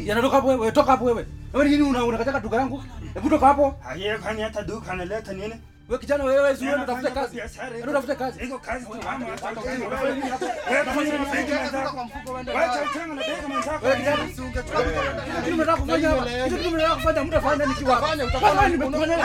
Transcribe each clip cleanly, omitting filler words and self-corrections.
Yanatoka hapo wewe, toka hapo wewe. Wewe nini unakataka duka yangu? Hebu toka hapo. Yeye kwani hata duka analeta nini? Wewe kijana wewe sio unatafuta kazi. Unatafuta kazi. Iko kazi tu mama. Wewe kijana unataka kufanya muda fanya nikiwa. Fanya nimekufanya.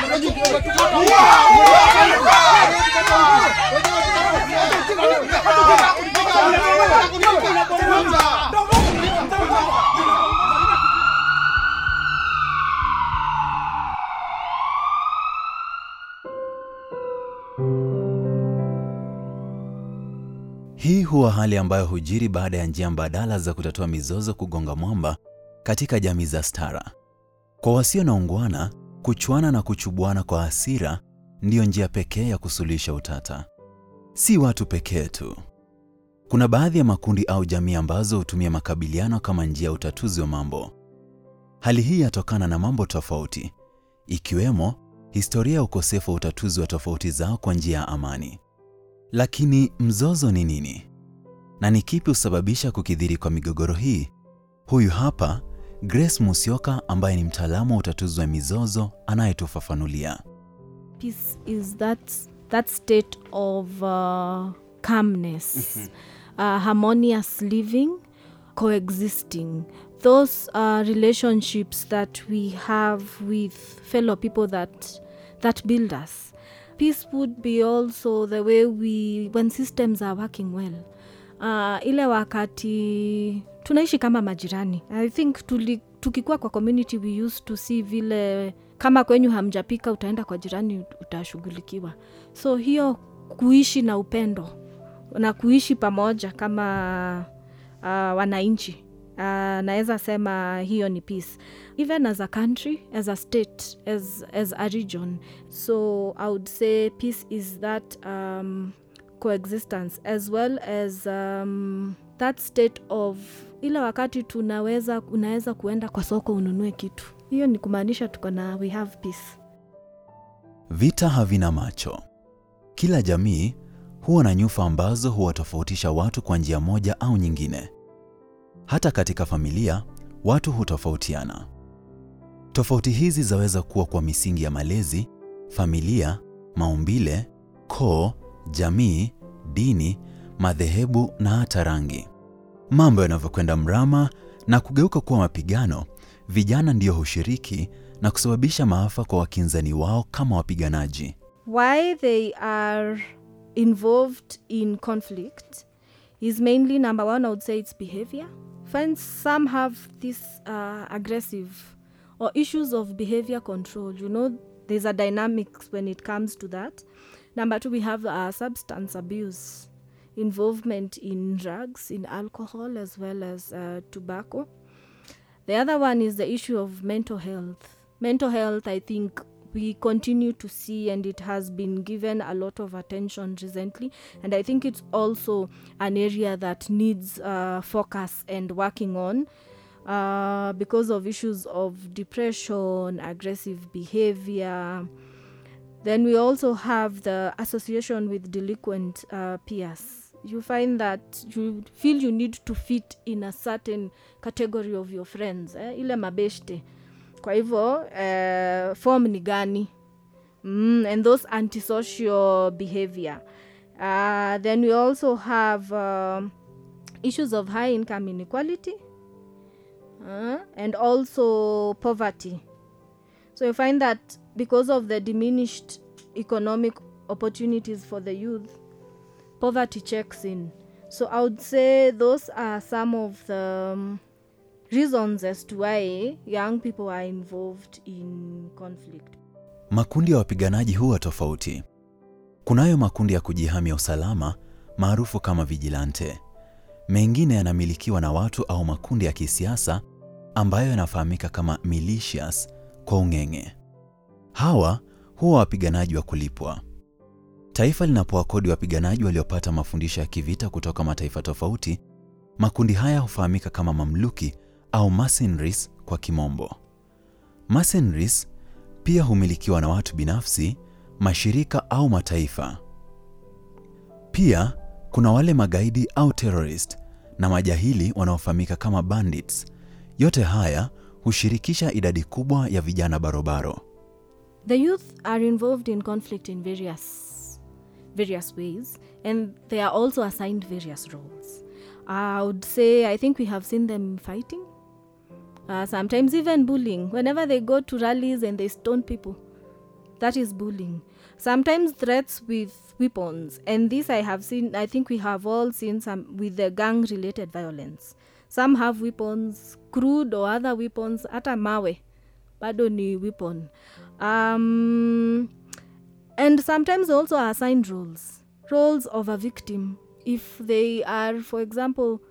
Hii huwa hali ambayo hujiri baada ya njia mbadala za kutatua mizozo kugonga mwamba katika jamii za stara. Kwa wasio na ungwana, kuchuana na kuchubuana kwa hasira ndiyo njia pekee ya kusuluhisha utata. Si watu pekee tu. Kuna baadhi ya makundi au jamii ambazo hutumia makabiliano kama njia ya utatuzi wa mambo. Hali hii yatokana na mambo tofauti, ikiwemo historia ya ukosefu wa utatuzi wa tofauti zao kwa njia ya amani. Lakini mzozo ni nini? Na ni kipi husababisha kukithiri kwa migogoro hii? Huyu hapa Grace Musyoka ambaye ni mtaalamu wa utatuzi wa mizozo anayetufafanulia. Peace is that state of calmness, harmonious living, coexisting. Those relationships that we have with fellow people that build us. Peace would be also the way when systems are working well. Ile wakati tunaishi kama majirani. I think tukikuwa kwa community we used to see vile kama kwenyu hamjapika utaenda kwa jirani utashughulikiwa. So hiyo kuishi na upendo na kuishi pamoja kama wananchi. Naweza sema hiyo ni peace. Even as a country, as a state, as a region. So I would say peace is that coexistence as well as that state of ile wakati unaweza kuenda kwa soko ununue kitu. Hiyo ni kumaanisha we have peace. Vita havina macho. Kila jamii huwa na nyufa ambazo huwatofautisha watu kwa njia moja au nyingine. Hata katika familia, watu hutofautiana. Tofauti hizi zaweza kuwa kwa misingi ya malezi, familia, maumbile, koo, jamii, dini, madhehebu na hata rangi. Mambo yanavyokwenda mrama na kugeuka kuwa mapigano, vijana ndio hushiriki na kusababisha maafa kwa wakinzani wao kama wapiganaji. Why they are involved in conflict is mainly, number one, I would say it's behavior. Some have this aggressive or issues of behavior control. There's a dynamics when it comes to that. Number two, we have substance abuse, involvement in drugs, in alcohol, as well as tobacco. The other one is the issue of mental health. Mental health, I think, we continue to see, and it has been given a lot of attention recently. And I think it's also an area that needs focus and working on because of issues of depression, aggressive behavior. Then we also have the association with delinquent peers. You find that you feel you need to fit in a certain category of your friends. Ile mabeshte. Kwa hivyo, form ni gani? And those antisocial behavior. Then we also have issues of high income inequality and also poverty. So you find that because of the diminished economic opportunities for the youth, poverty checks in. So I would say those are some of the reasons as to why young people are involved in conflict. Makundi ya wapiganaji huwa tofauti. Kunayo makundi ya kujihami usalama maarufu kama vigilante. Mengine yanamilikiwa na watu au makundi ya kisiasa ambayo yanafahamika kama militias kwa ung'eng'e. Hawa huwa wapiganaji wa kulipwa. Taifa linapowakodi wapiganaji waliopata mafundisho ya kivita kutoka mataifa tofauti, makundi haya hufahamika kama mamluki au mercenaries kwa kimombo. Mercenaries pia humilikiwa na watu binafsi, mashirika au mataifa. Pia kuna wale magaidi au terrorist na majahili wanaofahamika kama bandits, Yote haya hushirikisha idadi kubwa ya vijana barobaro. The youth are involved in conflict in various ways, and they are also assigned various roles. I would say I think we have seen them fighting, sometimes even bullying. Whenever they go to rallies and they stone people, that is bullying. Sometimes threats with weapons, and this I have seen, I think we have all seen some with the gang-related violence. Some have weapons, crude or other weapons, hata mawe, bado ni weapon. And sometimes also assigned roles of a victim. If they are, for example,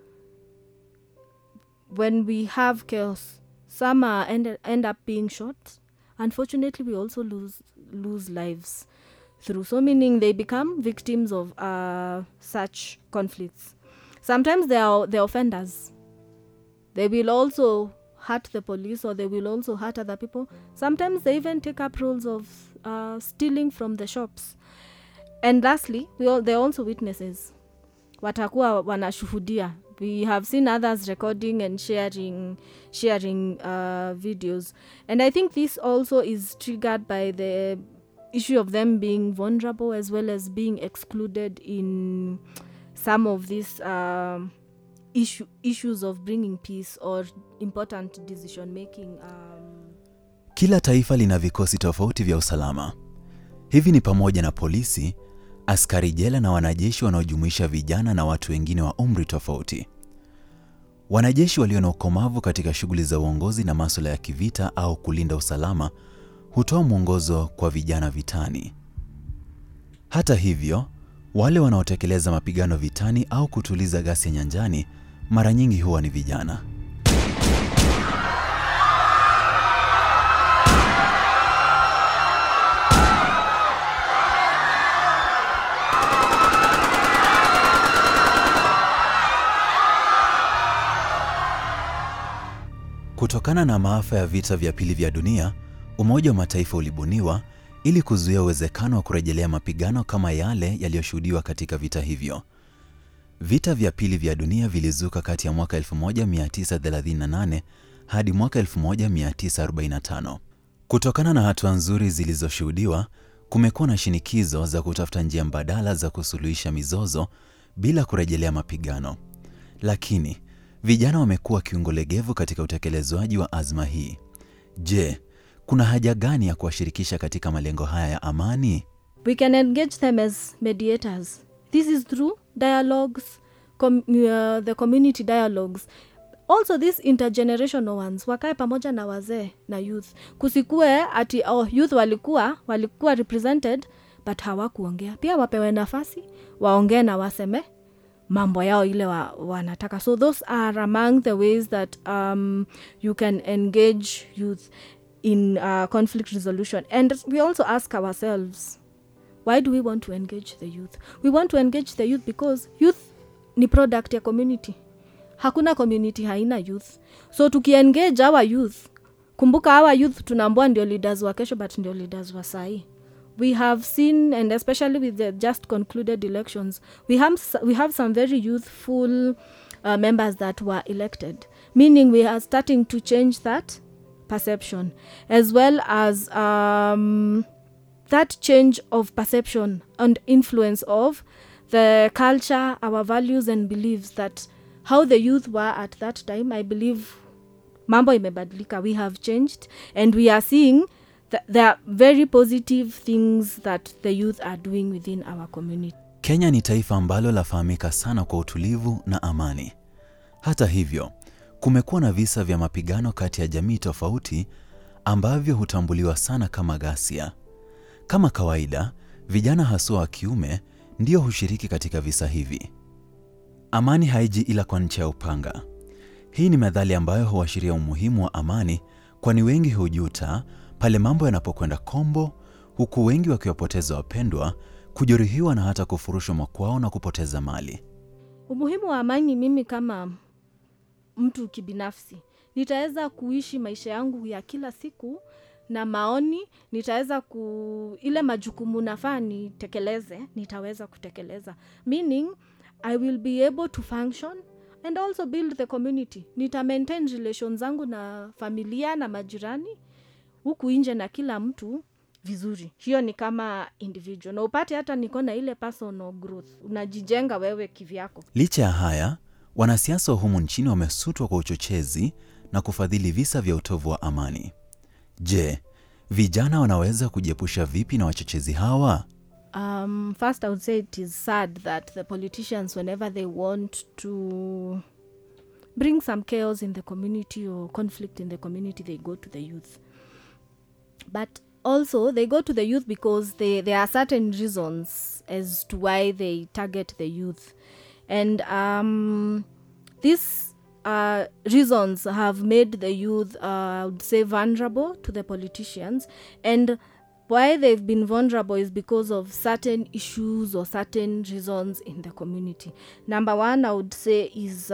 when we have chaos, some end up being shot. Unfortunately, we also lose lives through. So meaning they become victims of such conflicts. Sometimes they are the offenders. They will also hurt the police, or they will also hurt other people. Sometimes they even take up roles of stealing from the shops. And lastly, they're also witnesses. Watakuwa wanashuhudia. We have seen others recording and sharing videos. And I think this also is triggered by the issue of them being vulnerable, as well as being excluded in some of these issues of bringing peace or important decision making. Kila taifa lina vikosi tofauti vya usalama. Hivi ni pamoja na polisi, askari jela na wanajeshi wanaojumuisha vijana na watu wengine wa umri tofauti. Wanajeshi walio na ukomavu katika shughuli za uongozi na masuala ya kivita au kulinda usalama hutoa mwongozo kwa vijana vitani. Hata hivyo, wale wanaotekeleza mapigano vitani au kutuliza ghasia nyanjani mara nyingi huwa ni vijana. Kutokana na maafa ya vita vya pili vya dunia, Umoja wa Mataifa ulibuniwa ili kuzuia uwezekano wa kurejelea mapigano kama yale yaliyoshuhudiwa katika vita hivyo. Vita vya pili vya dunia vilizuka kati ya mwaka 1938 hadi mwaka 1945. Kutokana na hatua nzuri zilizoshuhudiwa, kumekuwa na shinikizo za kutafuta njia mbadala za kusuluhisha mizozo bila kurejelea mapigano. Lakini vijana wamekuwa kiungo legevu katika utekelezwaji wa azma hii. Je, kuna haja gani ya kuwashirikisha katika malengo haya ya amani? We can engage them as mediators. This is through dialogues, the community dialogues. Also these intergenerational ones, wakae pamoja na wazee na youth. Kusikue ati youth walikuwa represented but hawakuongea. Pia wapewe nafasi, waongee na waseme mambo yao ile wanataka. So those are among the ways that you can engage youth in conflict resolution. And we also ask ourselves, why do we want to engage the youth? We want to engage the youth because youth ni product ya community. Hakuna community haina youth. So tukiengage our youth, kumbuka our youth tunaambua ndio leaders wa kesho, but ndio leaders wa sahi. We have seen, and especially with the just concluded elections, we have some very youthful members that were elected, meaning we are starting to change that perception, as well as that change of perception and influence of the culture, our values and beliefs, that how the youth were at that time. I believe mambo imebadilika, we have changed, and we are seeing there are very positive things that the youth are doing within our community. Kenya ni taifa ambalo lafahamika sana kwa utulivu na amani. Hata hivyo, kumekuwa na visa vya mapigano kati ya jamii tofauti ambavyo hutambuliwa sana kama ghasia. Kama kawaida, vijana haswa wa kiume ndio hushiriki katika visa hivi. Amani haiji ila kwa ncha ya upanga. Hii ni methali ambayo huashiria umuhimu wa amani, kwani wengi hujuta pale mambo yanapokwenda kombo, huku wengi wakiwapoteza wapendwa, kujeruhiwa na hata kufurushwa makwao na kupoteza mali. Umuhimu wa amani, mimi kama mtu kibinafsi, nitaweza kuishi maisha yangu ya kila siku na maoni, nitaweza ile majukumu nafaa nitekeleze, nitaweza kutekeleza. Meaning, I will be able to function, and also build the community. Nita maintain relations zangu na familia na majirani, huku nje na kila mtu vizuri. Hiyo ni kama individual. Na upate hata niko na ile personal growth. Unajijenga wewe kivyako. Licha ya haya, wanasiasa humu nchini wamesutwa kwa uchochezi na kufadhili visa vya utovu wa amani. Je, vijana wanaweza kujiepusha vipi na wachochezi hawa? First, I would say it is sad that the politicians, whenever they want to bring some chaos in the community or conflict in the community, they go to the youth. But also, they go to the youth because there are certain reasons as to why they target the youth. And these reasons have made the youth, I would say, vulnerable to the politicians. And why they've been vulnerable is because of certain issues or certain reasons in the community. Number one, I would say, is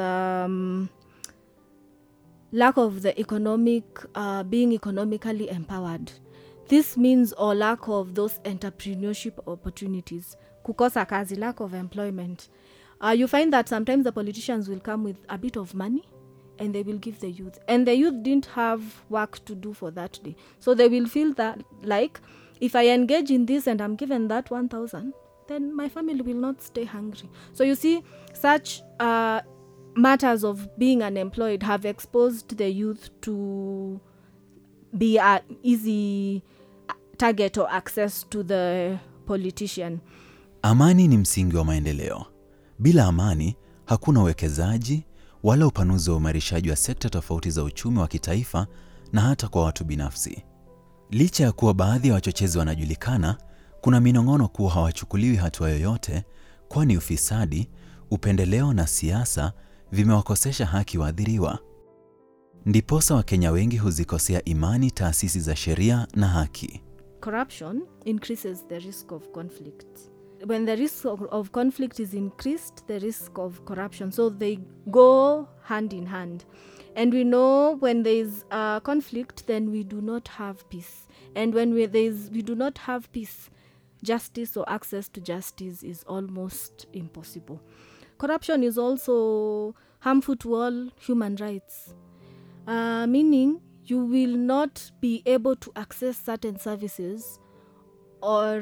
lack of the being economically empowered. This means or lack of those entrepreneurship opportunities. Kukosa kazi, lack of employment. You find that sometimes the politicians will come with a bit of money and they will give the youth. And the youth didn't have work to do for that day. So they will feel that, like, if I engage in this and I'm given that 1,000, then my family will not stay hungry. So you see, such matters of being unemployed have exposed the youth to be an easy target or access to the politician. Amani ni msingi wa maendeleo. Bila amani, hakuna uwekezaji wala upanuzi wa uimarishaji wa sekta tofauti za uchumi wa kitaifa na hata kwa watu binafsi. Licha ya kuwa baadhi ya wachochezi wanajulikana, kuna minong'ono kuwa hawachukuliwi hatua yoyote, kwani ufisadi, upendeleo na siasa vimewakosesha haki waathiriwa. Ndiposa Wakenya wengi huzikosea imani taasisi za sheria na haki. Corruption increases the risk of conflict. When the risk of conflict is increased, the risk of corruption. So they go hand in hand. And we know when there is conflict, then we do not have peace. And when we do not have peace, justice or access to justice is almost impossible. Corruption is also harmful to all human rights. Meaning you will not be able to access certain services or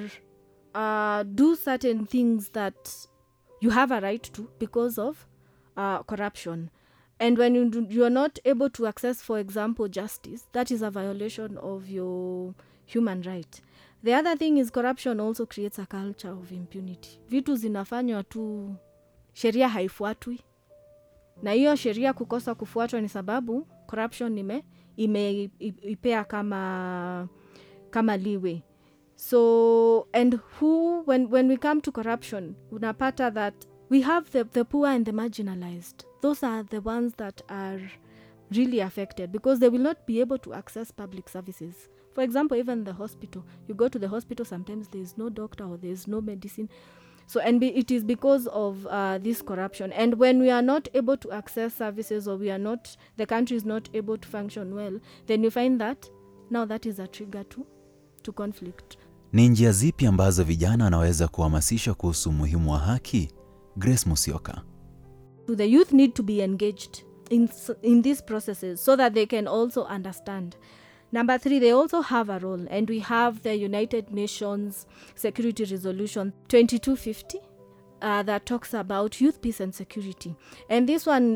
do certain things that you have a right to because of corruption. And when you are not able to access, for example, justice, that is a violation of your human right. The other thing is corruption also creates a culture of impunity. Vitu zinafanywa tu, sheria haifuatwi. Na hiyo sheria kukosa kufuatwa ni sababu corruption imeipea kama leeway. So, and when we come to corruption, unapata that we have the poor and the marginalized. Those are the ones that are really affected because they will not be able to access public services. For example, even the hospital. You go to the hospital, sometimes there is no doctor or there is no medicine. So, and it is because of this corruption. And when we are not able to access services or the country is not able to function well, then you find that now that is a trigger to conflict. Ni njia zipi ambazo vijana wanaweza kuhamasishwa kuhusu umuhimu wa haki? Grace Musyoka. The youth need to be engaged in these processes so that they can also understand. Number 3, they also have a role, and we have the United Nations Security Resolution 2250 that talks about youth, peace and security. And this one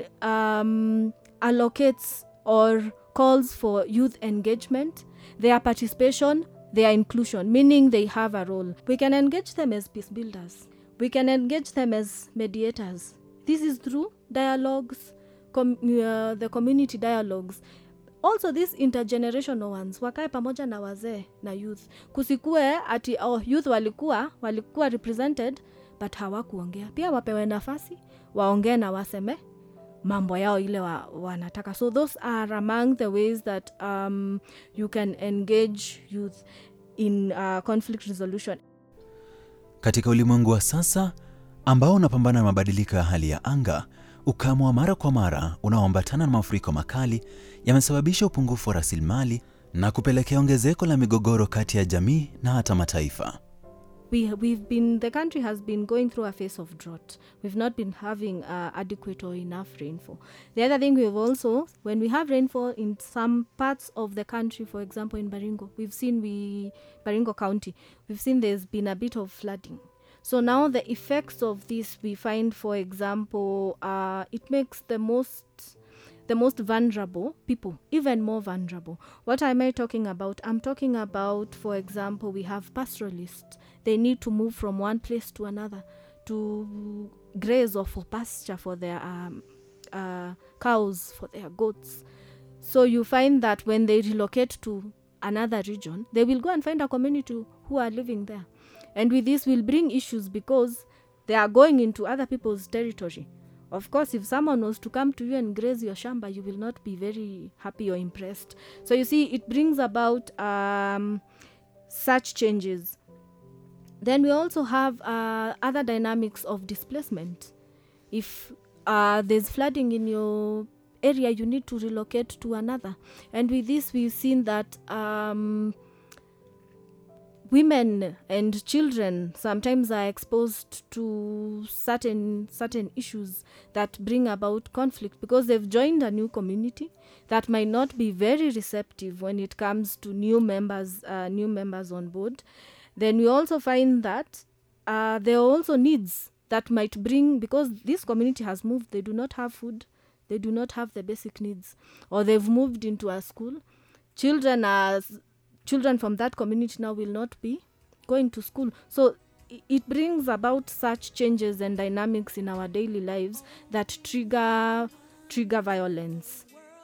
allocates or calls for youth engagement, their participation, their inclusion, meaning they have a role. We can engage them as peace builders. We can engage them as mediators. This is through dialogues, the community dialogues. Also these intergenerational ones, wakae pamoja na wazee na youth. Kusikue ati youth walikuwa represented but hawakuongea. Pia wapewe nafasi, waongee na waseme mambo yao ile wanataka. So those are among the ways that you can engage youth in conflict resolution. Katika ulimwengu wa sasa ambao unapambana na mabadiliko ya hali ya anga, ukame wa mara kwa mara unaoambatana na mafuriko makali yamesababisha upungufu wa rasilimali na kupelekea ongezeko la migogoro kati ya jamii na hata mataifa. the country has been going through a phase of drought. We've not been having adequate or enough rainfall. The other thing, we've also, when we have rainfall in some parts of the country, for example in Baringo, Baringo County, we've seen there's been a bit of flooding. So now the effects of this, we find, for example, it makes the most vulnerable people even more vulnerable. What am I talking about? I'm talking about, for example, we have pastoralists. They need to move from one place to another to graze or for pasture for their cows, for their goats. So you find that when they relocate to another region, they will go and find a community who are living there. And with this will bring issues because they are going into other people's territory. Of course, if someone was to come to you and graze your shamba, you will not be very happy or impressed. So you see, it brings about such changes. Then we also have other dynamics of displacement. If there's flooding in your area, you need to relocate to another. And with this, we've seen that women and children sometimes are exposed to certain issues that bring about conflict because they've joined a new community that might not be very receptive when it comes to new members on board. Then we also find that there are also needs that might bring, because this community has moved, they do not have food, they do not have the basic needs, or they've moved into a school. Children from that community now will not be going to school. So it brings about such changes and dynamics in our daily lives that trigger violence.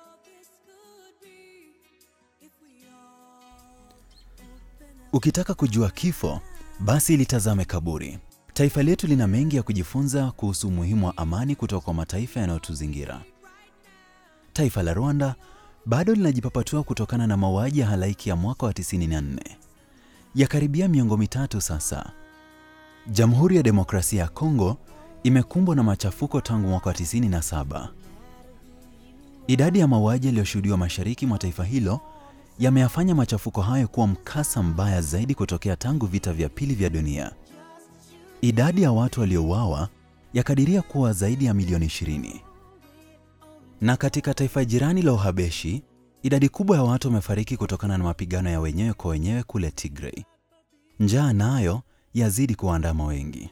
Ukitaka kujua kifo, basi litazame kaburi. Taifa letu lina mengi ya kujifunza kuhusu umuhimu wa amani kutoka kwa mataifa yanayotuzingira. Taifa la Rwanda bado linajipapatua kutokana na mauaji ya halaiki ya mwaka wa 94. Yakaribia miongo mitatu sasa. Jamhuri ya Demokrasia ya Kongo imekumbwa na machafuko tangu mwaka wa 97. Idadi ya mauaji yaliyoshuhudiwa mashariki mwa taifa hilo yameyafanya machafuko hayo kuwa mkasa mbaya zaidi kutokea tangu vita vya pili vya dunia. Idadi ya watu waliouawa yakadiria kuwa zaidi ya milioni 20. Na katika taifa jirani la Uhabeshi, idadi kubwa ya watu wamefariki kutokana na mapigano ya wenyewe kwa wenyewe kule Tigray. Njaa nayo yazidi kuandama wengi.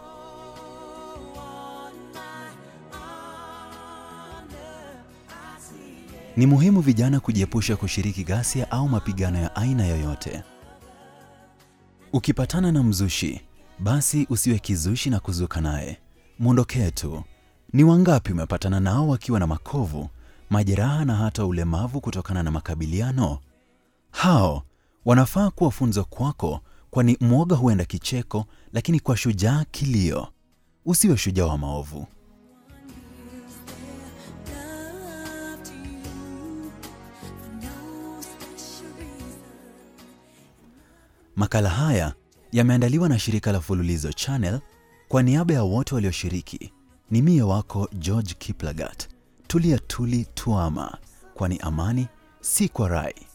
Ni muhimu vijana kujiepusha kushiriki ghasia au mapigano ya aina yoyote. Ukipatana na mzushi, basi usiwe kizushi na kuzuka naye. Muondokee tu. Ni wangapi umepatana nao wakiwa na makovu, majeraha na hata ulemavu kutokana na makabiliano? Hao wanafaa kuwa funzo kwako, kwani mwoga huenda kicheko, lakini kwa shujaa kilio. Usiwe shujaa wa maovu. Makala haya yameandaliwa na shirika la Fululizo Channel kwa niaba ya wote walioshiriki. Ni mie wako George Kiplagat. Tulia tuli tuama, kwani amani si kwa rai.